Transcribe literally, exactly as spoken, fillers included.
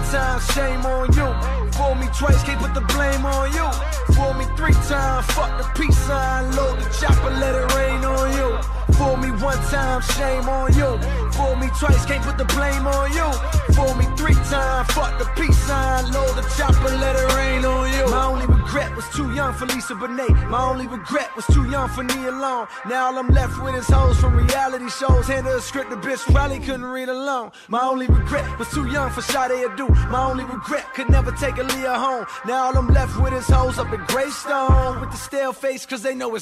times, shame on you. Fool me twice, can't put the blame on you. Fool me three times, fuck the peace sign. Load the chopper, let it rain on you. Fool me one time, shame on you. Fool me twice, can't put the blame on you. Fool me three times, fuck the peace sign. Load the chopper, let it rain on you. My only regret was too young for Lisa Bonet. My only regret was too young for Nia Long. Now all I'm left with is hoes from reality shows. Hand her a script, the bitch probably couldn't read alone. My only regret was too young for Sade Adu. My only regret could never take Aaliyah home. Now all I'm left with is hoes up in Greystone with the stale face, cause they know it's